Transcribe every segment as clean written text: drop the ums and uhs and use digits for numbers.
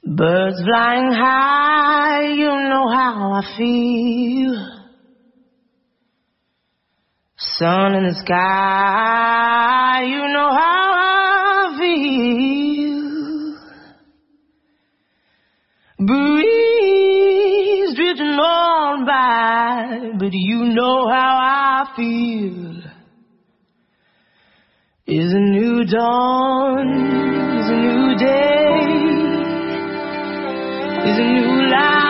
Birds flying high, you know how I feel. Sun in the sky, you know how I feel. Breeze drifting on by, but you know how I feel. Is a new dawn, is a new day, is a new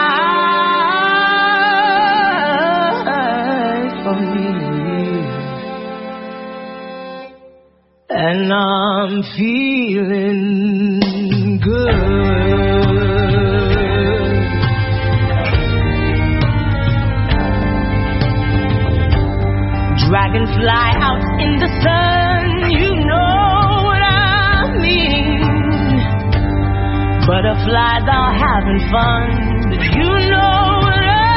life for me. And I'm feeling good. Dragonfly out in the sun, you know what I mean. Butterflies are having fun, but you know what I